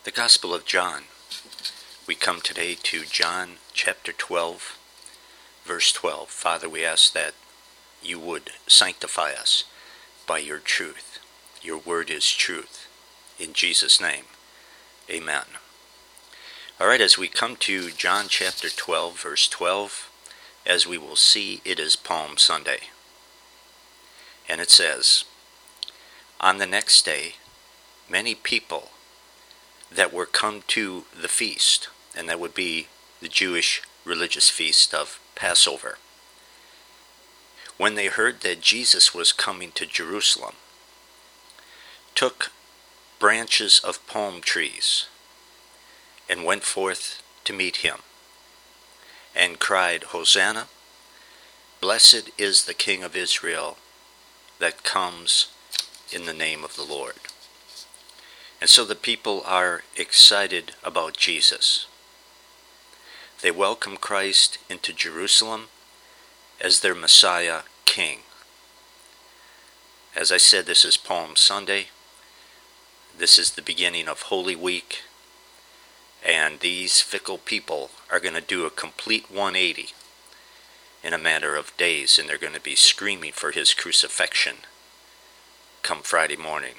The Gospel of John. We come today to John chapter 12, verse 12. Father, we ask that you would sanctify us by your truth. Your word is truth. In Jesus' name, amen. All right, as we come to John chapter 12, verse 12, as we will see, it is Palm Sunday. And it says, on the next day, many people that were come to the feast, and that would be the Jewish religious feast of Passover, when they heard that Jesus was coming to Jerusalem, took branches of palm trees and went forth to meet him, and cried, Hosanna, blessed is the King of Israel that comes in the name of the Lord. And so the people are excited about Jesus. They welcome Christ into Jerusalem as their Messiah King. As I said, this is Palm Sunday. This is the beginning of Holy Week. And these fickle people are going to do a complete 180 in a matter of days, and they're going to be screaming for his crucifixion come Friday morning.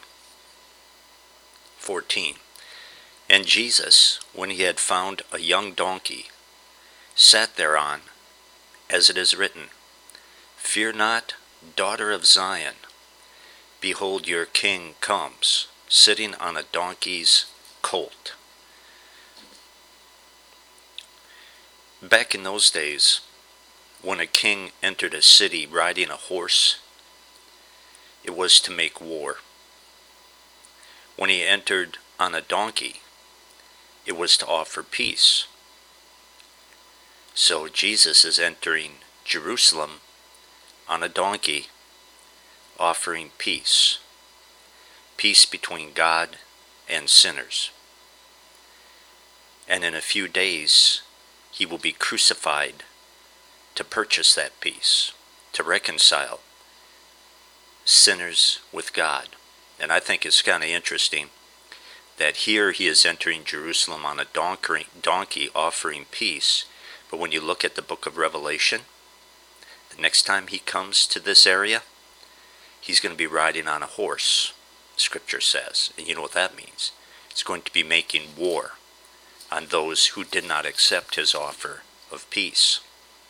14. And Jesus, when he had found a young donkey, sat thereon, as it is written, Fear not, daughter of Zion, behold your king comes, sitting on a donkey's colt. Back in those days, when a king entered a city riding a horse, it was to make war. When he entered on a donkey, it was to offer peace. So Jesus is entering Jerusalem on a donkey, offering peace. Peace between God and sinners. And in a few days, he will be crucified to purchase that peace, to reconcile sinners with God. And I think it's kind of interesting that here he is entering Jerusalem on a donkey offering peace. But when you look at the book of Revelation, the next time he comes to this area, he's going to be riding on a horse, Scripture says. And you know what that means. It's going to be making war on those who did not accept his offer of peace.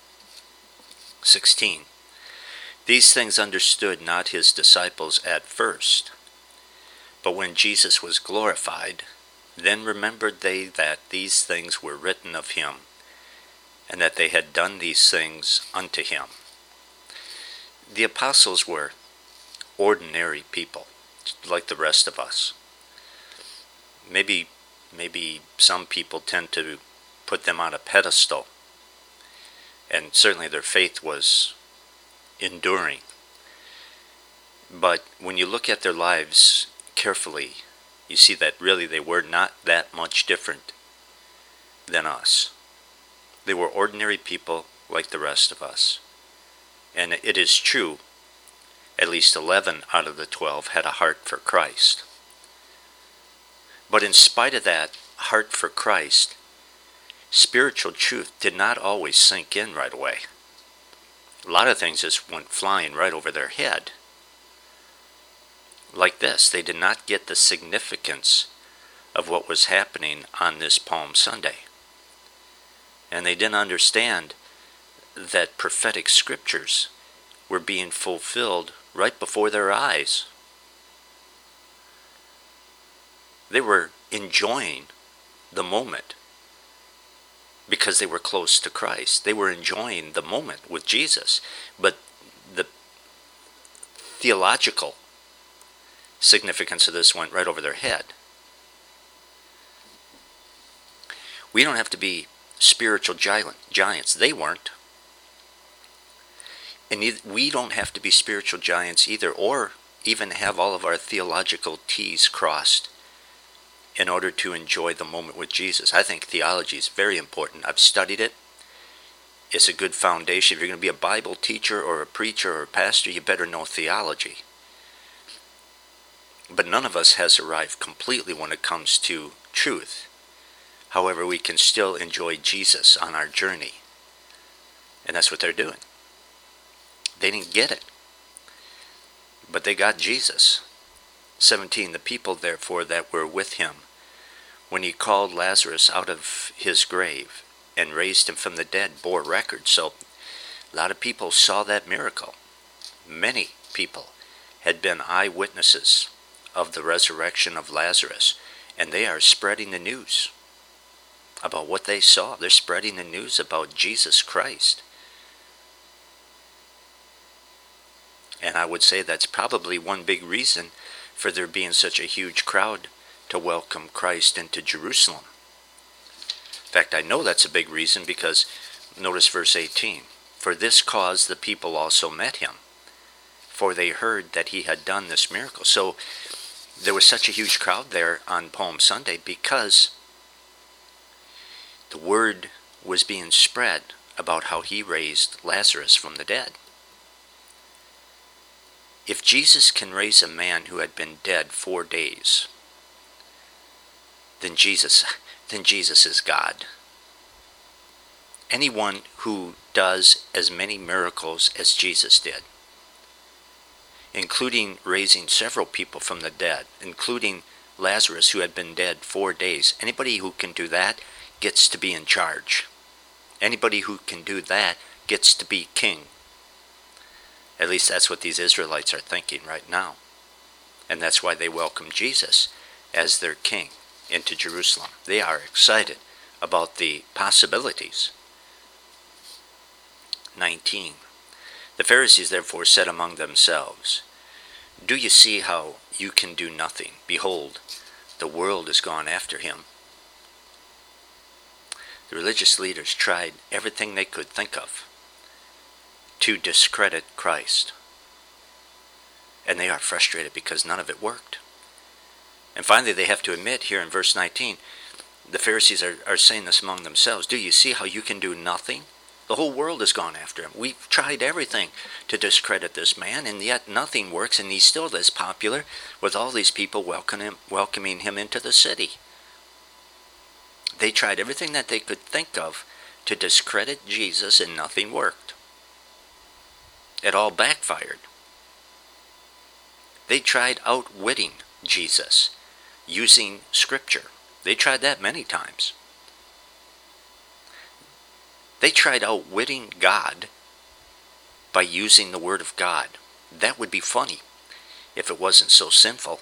16. These things understood not his disciples at first. But when Jesus was glorified, then remembered they that these things were written of him, and that they had done these things unto him. The apostles were ordinary people, like the rest of us. Maybe some people tend to put them on a pedestal, and certainly their faith was enduring. But when you look at their lives carefully, you see that really they were not that much different than us. They were ordinary people like the rest of us. And it is true, at least 11 out of the 12 had a heart for Christ. But in spite of that heart for Christ, spiritual truth did not always sink in right away. A lot of things just went flying right over their head. Like this, they did not get the significance of what was happening on this Palm Sunday. And they didn't understand that prophetic scriptures were being fulfilled right before their eyes. They were enjoying the moment because they were close to Christ. They were enjoying the moment with Jesus. But the theological significance of this went right over their head. We don't have to be spiritual giants. They weren't. And we don't have to be spiritual giants either, or even have all of our theological T's crossed in order to enjoy the moment with Jesus. I think theology is very important. I've studied it. It's a good foundation. If you're going to be a Bible teacher or a preacher or a pastor, you better know theology. But none of us has arrived completely when it comes to truth. However, we can still enjoy Jesus on our journey. And that's what they're doing. They didn't get it, but they got Jesus. 17, the people therefore that were with him, when he called Lazarus out of his grave and raised him from the dead, bore record. So a lot of people saw that miracle. Many people had been eyewitnesses of the resurrection of Lazarus, and they are spreading the news about what they saw. They're spreading the news about Jesus Christ. And I would say that's probably one big reason for there being such a huge crowd to welcome Christ into Jerusalem. In fact, I know that's a big reason because notice verse 18. For this cause the people also met him, for they heard that he had done this miracle. So there was such a huge crowd there on Palm Sunday because the word was being spread about how he raised Lazarus from the dead. If Jesus can raise a man who had been dead 4 days, then Jesus is God. Anyone who does as many miracles as Jesus did, including raising several people from the dead, including Lazarus who had been dead 4 days, anybody who can do that gets to be in charge. Anybody who can do that gets to be king. At least that's what these Israelites are thinking right now. And that's why they welcome Jesus as their king into Jerusalem. They are excited about the possibilities. 19. The Pharisees therefore said among themselves, Do you see how you can do nothing? Behold, the world is gone after him. The religious leaders tried everything they could think of to discredit Christ. And they are frustrated because none of it worked. And finally they have to admit here in verse 19, the Pharisees are saying this among themselves. Do you see how you can do nothing? The whole world has gone after him. We've tried everything to discredit this man, and yet nothing works, and he's still this popular with all these people welcoming him into the city. They tried everything that they could think of to discredit Jesus, and nothing worked. It all backfired. They tried outwitting Jesus using Scripture. They tried that many times. They tried outwitting God by using the Word of God. That would be funny if it wasn't so sinful.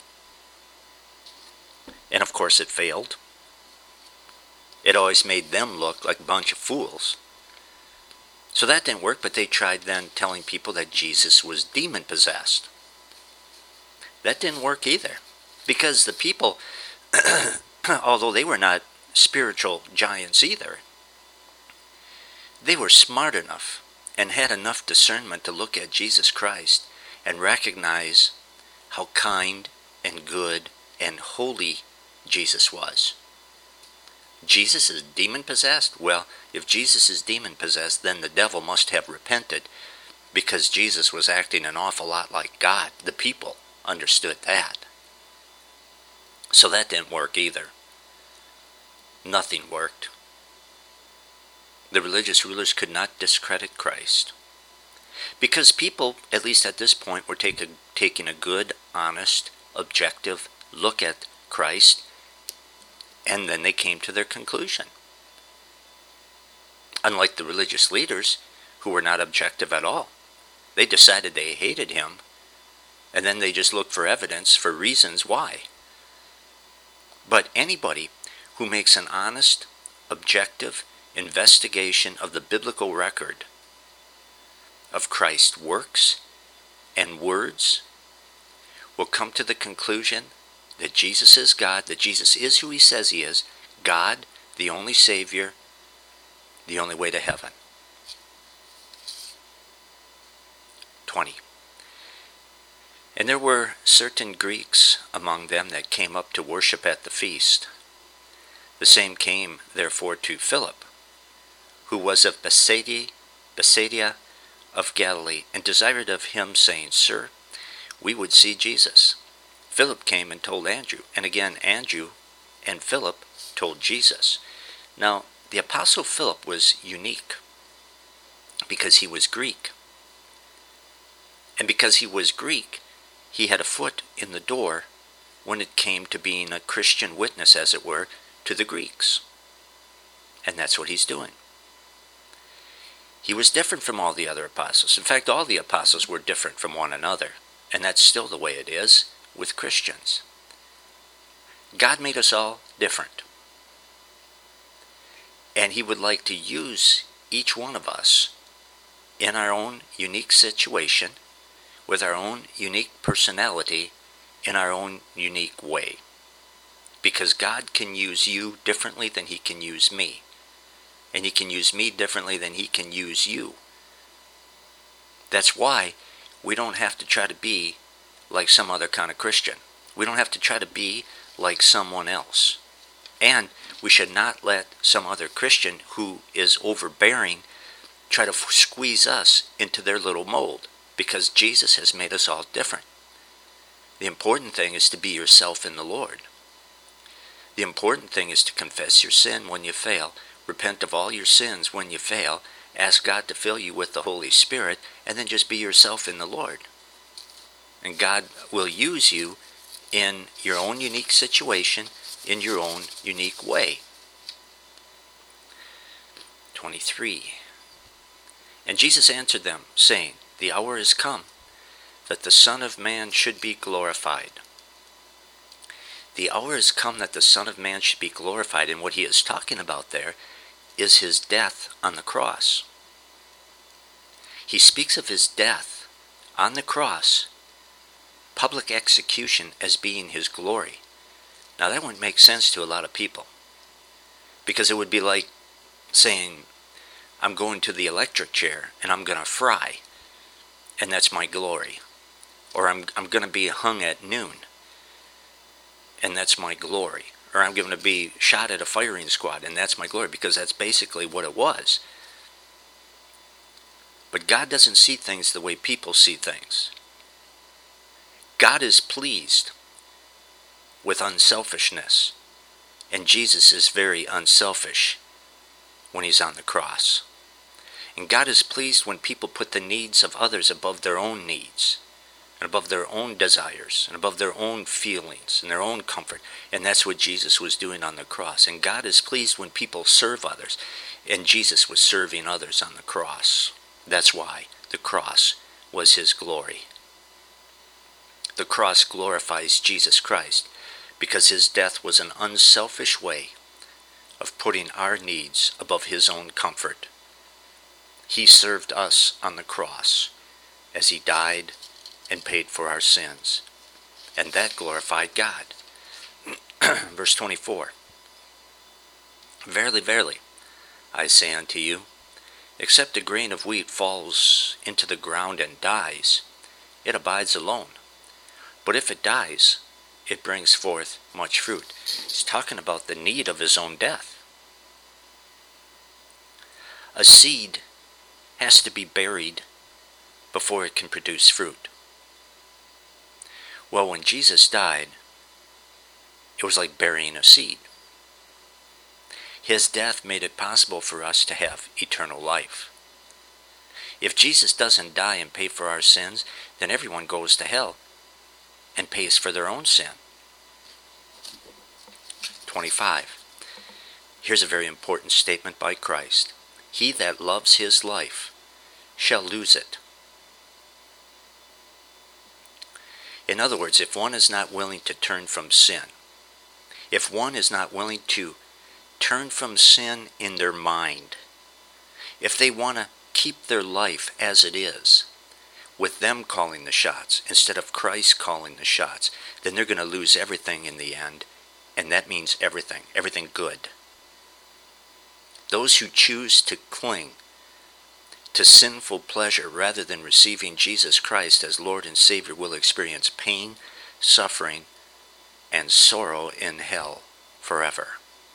And of course it failed. It always made them look like a bunch of fools. So that didn't work, but they tried then telling people that Jesus was demon-possessed. That didn't work either. Because the people, although they were not spiritual giants either, they were smart enough and had enough discernment to look at Jesus Christ and recognize how kind and good and holy Jesus was. Jesus is demon-possessed? Well, if Jesus is demon-possessed, then the devil must have repented because Jesus was acting an awful lot like God. The people understood that. So that didn't work either. Nothing worked. The religious rulers could not discredit Christ because people, at least at this point, were taking a good, honest, objective look at Christ, and then they came to their conclusion. Unlike the religious leaders, who were not objective at all. They decided they hated him, and then they just looked for evidence, for reasons why. But anybody who makes an honest, objective investigation of the biblical record of Christ's works and words will come to the conclusion that Jesus is God, that Jesus is who he says he is, God, the only Savior, the only way to heaven. 20. And there were certain Greeks among them that came up to worship at the feast. The same came, therefore, to Philip, who was of Bethsaida of Galilee, and desired of him, saying, Sir, we would see Jesus. Philip came and told Andrew, and again Andrew and Philip told Jesus. Now, the Apostle Philip was unique because he was Greek. And because he was Greek, he had a foot in the door when it came to being a Christian witness, as it were, to the Greeks. And that's what he's doing. He was different from all the other apostles. In fact, all the apostles were different from one another. And that's still the way it is with Christians. God made us all different. And he would like to use each one of us in our own unique situation, with our own unique personality, in our own unique way. Because God can use you differently than he can use me. And he can use me differently than he can use you. That's why we don't have to try to be like some other kind of Christian. We don't have to try to be like someone else. And we should not let some other Christian who is overbearing try to squeeze us into their little mold, because Jesus has made us all different. The important thing is to be yourself in the Lord. The important thing is to confess your sin when you fail, repent of all your sins when you fail, ask God to fill you with the Holy Spirit, and then just be yourself in the Lord. And God will use you in your own unique situation, in your own unique way. 23. And Jesus answered them, saying, the hour is come, that the Son of Man should be glorified. The hour is come that the Son of Man should be glorified, and what he is talking about there is his death on the cross. He speaks of his death on the cross, public execution, as being his glory. Now that wouldn't make sense to a lot of people, because it would be like saying, I'm going to the electric chair and I'm going to fry, and that's my glory. Or I'm going to be hung at noon, and that's my glory. Or I'm going to be shot at a firing squad, and that's my glory, because that's basically what it was. But God doesn't see things the way people see things. God is pleased with unselfishness, and Jesus is very unselfish when he's on the cross. And God is pleased when people put the needs of others above their own needs, and above their own desires, and above their own feelings, and their own comfort. And that's what Jesus was doing on the cross. And God is pleased when people serve others, and Jesus was serving others on the cross. That's why the cross was his glory. The cross glorifies Jesus Christ, because his death was an unselfish way of putting our needs above his own comfort. He served us on the cross as he died and paid for our sins. And that glorified God. Verse 24. Verily, verily, I say unto you, except a grain of wheat falls into the ground and dies, it abides alone. But if it dies, it brings forth much fruit. He's talking about the need of his own death. A seed has to be buried before it can produce fruit. Well, when Jesus died, it was like burying a seed. His death made it possible for us to have eternal life. If Jesus doesn't die and pay for our sins, then everyone goes to hell and pays for their own sin. 25. Here's a very important statement by Christ. He that loves his life shall lose it. In other words, if one is not willing to turn from sin, if one is not willing to turn from sin in their mind, if they want to keep their life as it is, with them calling the shots instead of Christ calling the shots, then they're going to lose everything in the end, and that means everything good. Those who choose to cling to sinful pleasure rather than receiving Jesus Christ as Lord and Savior will experience pain, suffering, and sorrow in hell forever.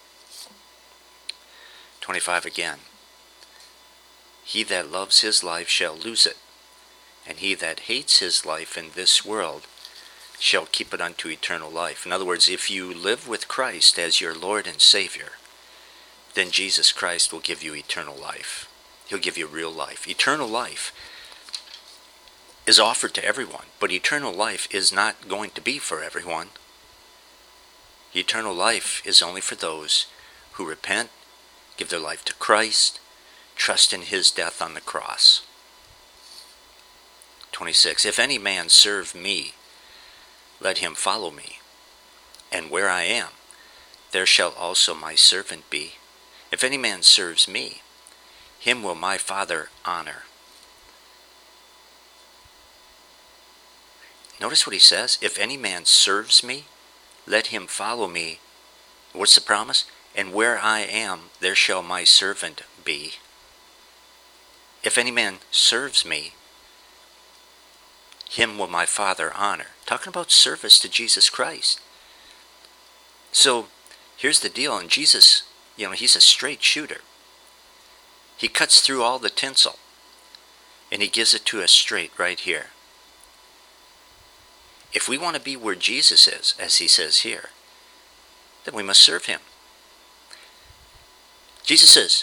25 again. He that loves his life shall lose it, and he that hates his life in this world shall keep it unto eternal life. In other words, if you live with Christ as your Lord and Savior, then Jesus Christ will give you eternal life. He'll give you real life. Eternal life is offered to everyone, but eternal life is not going to be for everyone. Eternal life is only for those who repent, give their life to Christ, trust in his death on the cross. 26. If any man serve me, let him follow me. And where I am, there shall also my servant be. If any man serves me, him will my Father honor. Notice what he says. If any man serves me, let him follow me. What's the promise? And where I am, there shall my servant be. If any man serves me, him will my Father honor. Talking about service to Jesus Christ. So, here's the deal. And Jesus, he's a straight shooter. He cuts through all the tinsel. And he gives it to us straight right here. If we want to be where Jesus is, as he says here, then we must serve him. Jesus says,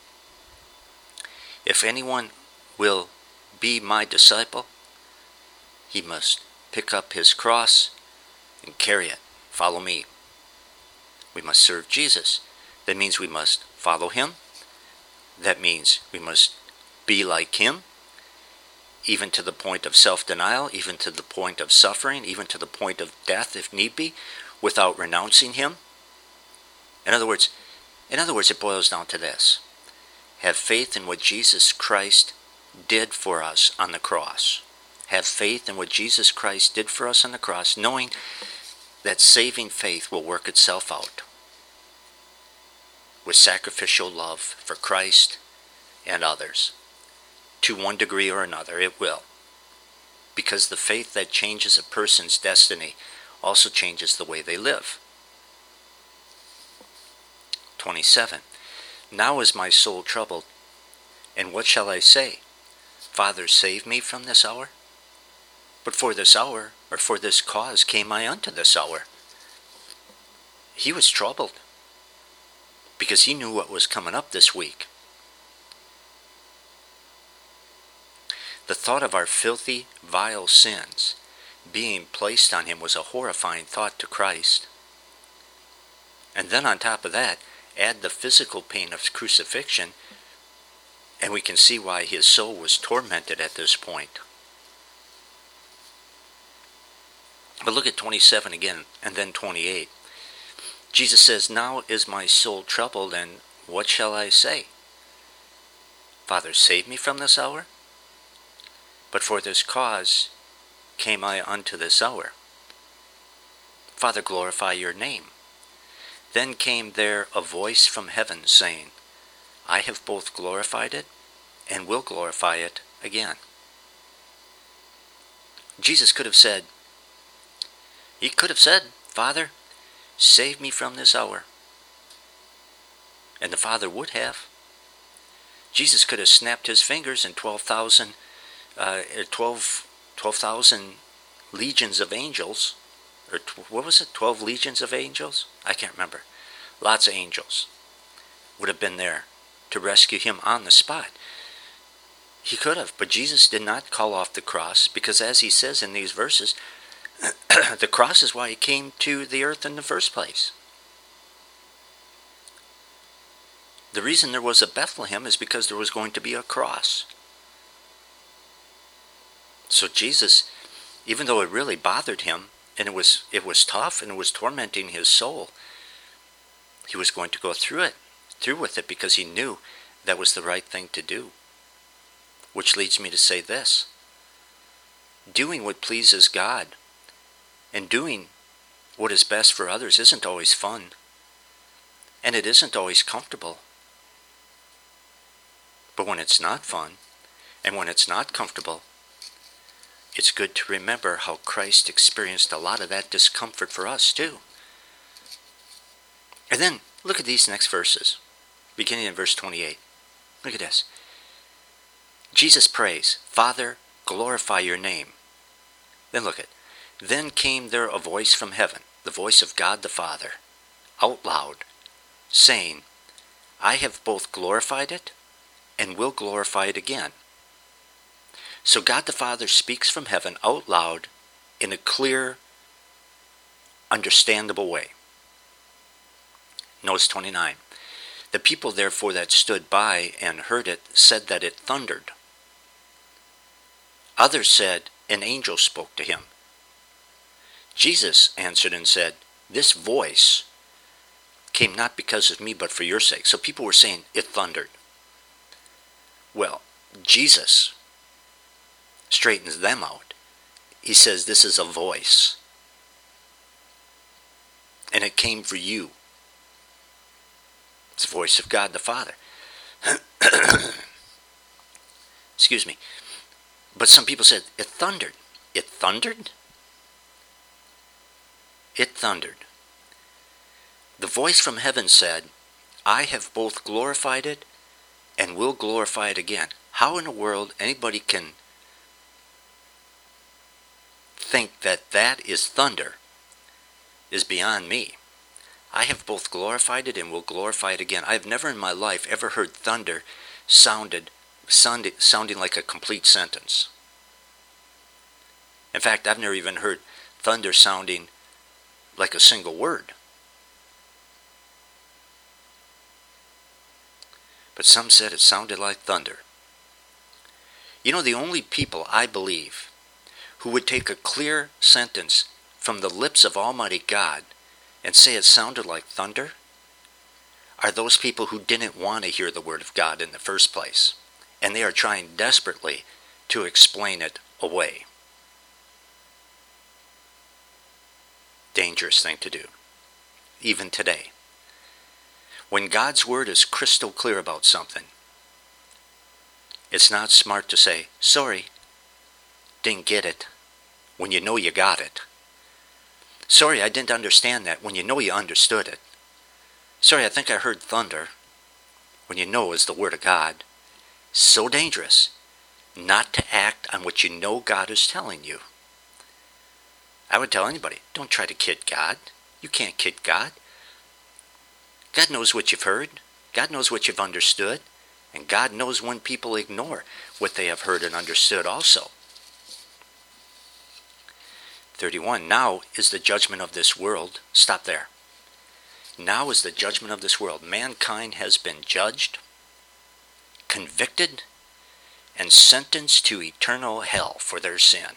if anyone will be my disciple, he must pick up his cross and carry it. Follow me. We must serve Jesus. That means we must follow him. That means we must be like him, even to the point of self-denial, even to the point of suffering, even to the point of death if need be, without renouncing him. In other words, it boils down to this. Have faith in what Jesus Christ did for us on the cross. Have faith in what Jesus Christ did for us on the cross, knowing that saving faith will work itself out with sacrificial love for Christ and others. To one degree or another, it will. Because the faith that changes a person's destiny also changes the way they live. 27. Now is my soul troubled, and what shall I say? Father, save me from this hour? But for this hour, or for this cause, came I unto this hour. He was troubled, because he knew what was coming up this week. The thought of our filthy, vile sins being placed on him was a horrifying thought to Christ. And then on top of that, add the physical pain of crucifixion, and we can see why his soul was tormented at this point. But look at 27 again, and then 28. Jesus says, now is my soul troubled, and what shall I say? Father, save me from this hour? But for this cause came I unto this hour. Father, glorify your name. Then came there a voice from heaven saying, I have both glorified it and will glorify it again. Jesus could have said, Father, save me from this hour. And the Father would have. Jesus could have snapped his fingers and 12,000 legions of angels, or what was it, 12 legions of angels? I can't remember. Lots of angels would have been there to rescue him on the spot. He could have, but Jesus did not call off the cross, because as he says in these verses, the cross is why he came to the earth in the first place. The reason there was a Bethlehem is because there was going to be a cross. So Jesus, even though it really bothered him, and it was tough, and it was tormenting his soul, he was going to go through with it, because he knew that was the right thing to do. Which leads me to say this. Doing what pleases God and doing what is best for others isn't always fun. And it isn't always comfortable. But when it's not fun, and when it's not comfortable, it's good to remember how Christ experienced a lot of that discomfort for us too. And then, look at these next verses, beginning in verse 28. Look at this. Jesus prays, Father, glorify your name. Then look at, Then came there a voice from heaven, the voice of God the Father, out loud, saying, I have both glorified it and will glorify it again. So God the Father speaks from heaven out loud in a clear, understandable way. Notice 29. The people therefore that stood by and heard it said that it thundered. Others said, an angel spoke to him. Jesus answered and said, this voice came not because of me, but for your sake. So people were saying, it thundered. Well, Jesus straightens them out. He says, this is a voice. And it came for you. It's the voice of God the Father. Excuse me. But some people said, it thundered. It thundered? It thundered. The voice from heaven said, I have both glorified it and will glorify it again. How in the world anybody can think that that is thunder is beyond me. I have both glorified it and will glorify it again. I have never in my life ever heard thunder sounding like a complete sentence. In fact, I've never even heard thunder sounding like a single word. But some said it sounded like thunder. You know, the only people, I believe, who would take a clear sentence from the lips of Almighty God and say it sounded like thunder are those people who didn't want to hear the Word of God in the first place. And they are trying desperately to explain it away. Dangerous thing to do, even today. When God's Word is crystal clear about something, it's not smart to say, sorry, didn't get it, when you know you got it. Sorry, I didn't understand that, when you know you understood it. Sorry, I think I heard thunder, when you know it's the Word of God. So dangerous not to act on what you know God is telling you. I would tell anybody, don't try to kid God. You can't kid God. God knows what you've heard. God knows what you've understood. And God knows when people ignore what they have heard and understood also. 31. Now is the judgment of this world. Stop there. Now is the judgment of this world. Mankind has been judged, convicted, and sentenced to eternal hell for their sin.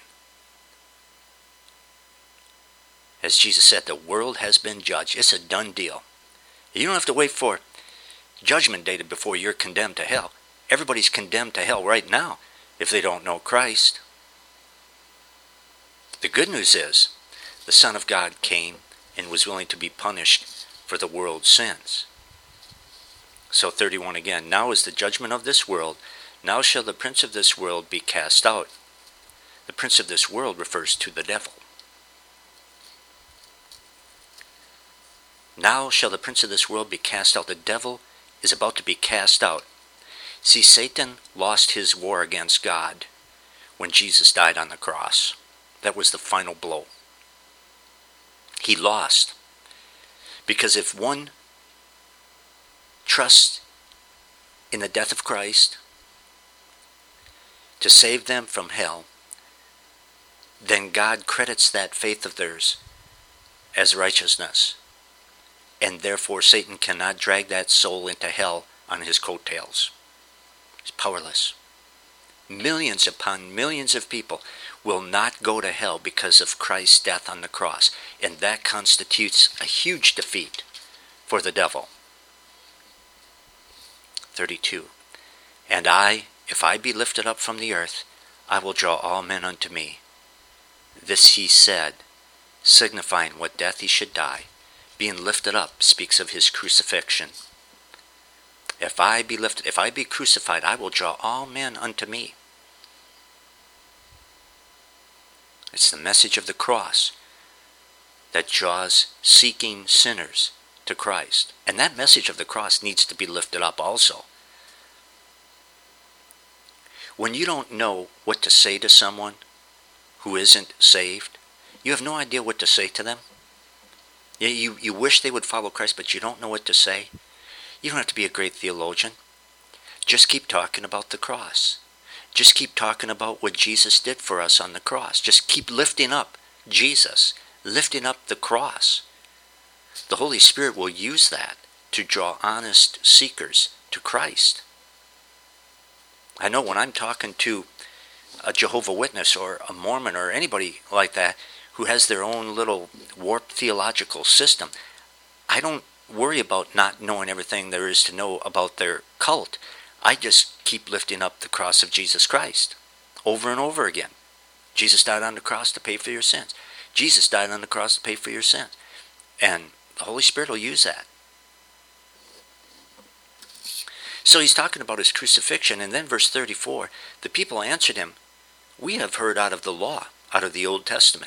As Jesus said, the world has been judged. It's a done deal. You don't have to wait for judgment day before you're condemned to hell. Everybody's condemned to hell right now if they don't know Christ. The good news is the Son of God came and was willing to be punished for the world's sins. So 31 again. Now is the judgment of this world. Now shall the prince of this world be cast out. The prince of this world refers to the devil. Now shall the prince of this world be cast out. The devil is about to be cast out. See, Satan lost his war against God when Jesus died on the cross. That was the final blow. He lost. Because if one trusts in the death of Christ to save them from hell, then God credits that faith of theirs as righteousness. And therefore Satan cannot drag that soul into hell on his coattails. He's powerless. Millions upon millions of people will not go to hell because of Christ's death on the cross. And that constitutes a huge defeat for the devil. 32. And I, if I be lifted up from the earth, I will draw all men unto me. This he said, signifying what death he should die. Being lifted up speaks of his crucifixion. If I be crucified, I will draw all men unto me. It's the message of the cross that draws seeking sinners to Christ. And that message of the cross needs to be lifted up also. When you don't know what to say to someone who isn't saved, You have no idea what to say to them. You wish they would follow Christ, but you don't know what to say. You don't have to be a great theologian. Just keep talking about the cross. Just keep talking about what Jesus did for us on the cross. Just keep lifting up Jesus, lifting up the cross. The Holy Spirit will use that to draw honest seekers to Christ. I know when I'm talking to a Jehovah's Witness or a Mormon or anybody like that who has their own little warped theological system, I don't worry about not knowing everything there is to know about their cult. I just keep lifting up the cross of Jesus Christ over and over again. Jesus died on the cross to pay for your sins. Jesus died on the cross to pay for your sins. And the Holy Spirit will use that. So he's talking about his crucifixion, and then verse 34, the people answered him, "We have heard out of the law, out of the Old Testament,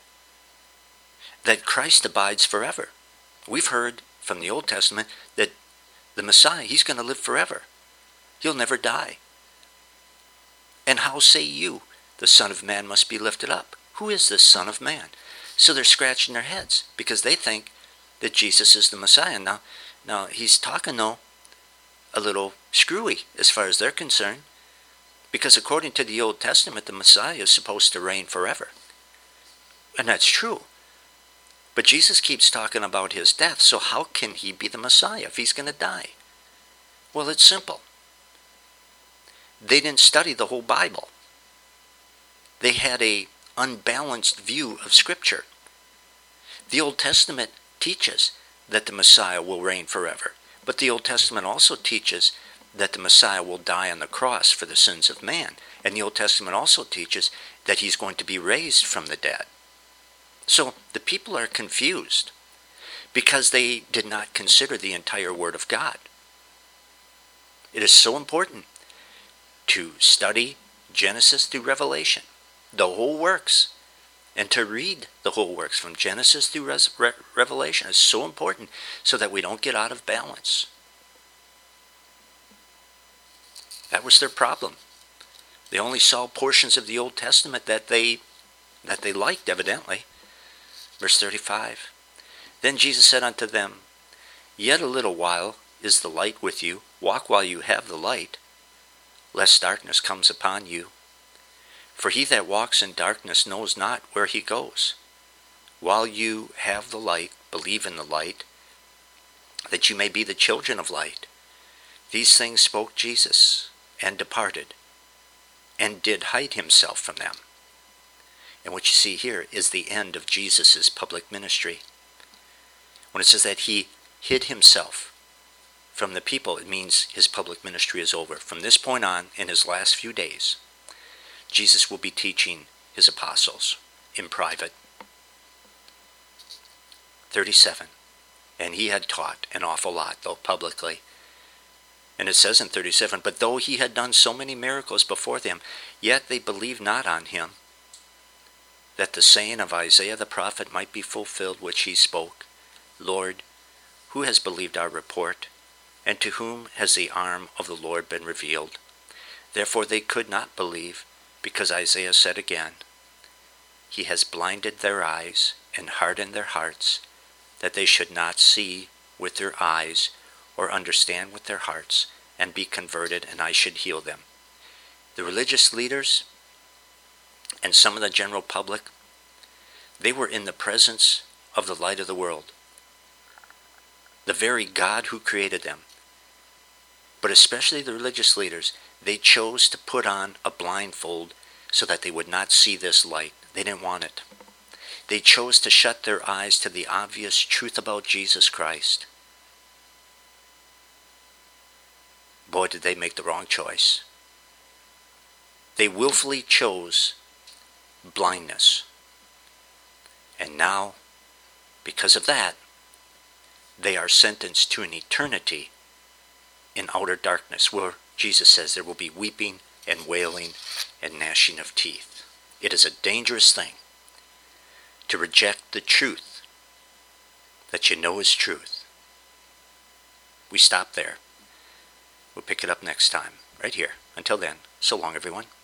that Christ abides forever. We've heard from the Old Testament that the Messiah, he's going to live forever. He'll never die. And how say you, the Son of Man must be lifted up? Who is this Son of Man?" So they're scratching their heads because they think that Jesus is the Messiah. Now he's talking, though, a little screwy as far as they're concerned, because according to the Old Testament, the Messiah is supposed to reign forever. And that's true. But Jesus keeps talking about his death, so how can he be the Messiah if he's going to die? Well, it's simple. They didn't study the whole Bible. They had an unbalanced view of Scripture. The Old Testament teaches that the Messiah will reign forever. But the Old Testament also teaches that the Messiah will die on the cross for the sins of man. And the Old Testament also teaches that he's going to be raised from the dead. So the people are confused because they did not consider the entire Word of God. It is so important to study Genesis through Revelation, the whole works, and to read the whole works from Genesis through Revelation is so important so that we don't get out of balance. That was their problem. They only saw portions of the Old Testament that they liked, evidently. Verse 35, "Then Jesus said unto them, Yet a little while is the light with you. Walk while you have the light, lest darkness comes upon you. For he that walks in darkness knows not where he goes. While you have the light, believe in the light, that you may be the children of light. These things spoke Jesus, and departed, and did hide himself from them." And what you see here is the end of Jesus' public ministry. When it says that he hid himself from the people, it means his public ministry is over. From this point on, in his last few days, Jesus will be teaching his apostles in private. 37. And he had taught an awful lot, though publicly. And it says in 37, "But though he had done so many miracles before them, yet they believed not on him, that the saying of Isaiah the prophet might be fulfilled, which he spoke, Lord, who has believed our report? And to whom has the arm of the Lord been revealed? Therefore they could not believe, because Isaiah said again, He has blinded their eyes and hardened their hearts, that they should not see with their eyes or understand with their hearts and be converted, and I should heal them." The religious leaders and some of the general public, they were in the presence of the light of the world, the very God who created them. But especially the religious leaders, they chose to put on a blindfold so that they would not see this light. They didn't want it. They chose to shut their eyes to the obvious truth about Jesus Christ. Boy, did they make the wrong choice. They willfully chose blindness. And now, because of that, they are sentenced to an eternity in outer darkness, where Jesus says there will be weeping and wailing and gnashing of teeth. It is a dangerous thing to reject the truth that you know is truth. We stop there. We'll pick it up next time, right here. Until then, so long, everyone.